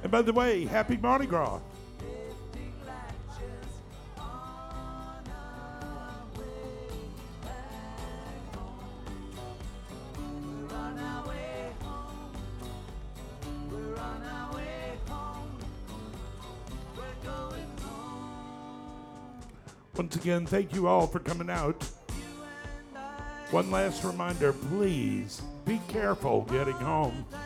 And by the way, happy Mardi Gras. Once again, thank you all for coming out. One last reminder, please be careful getting home.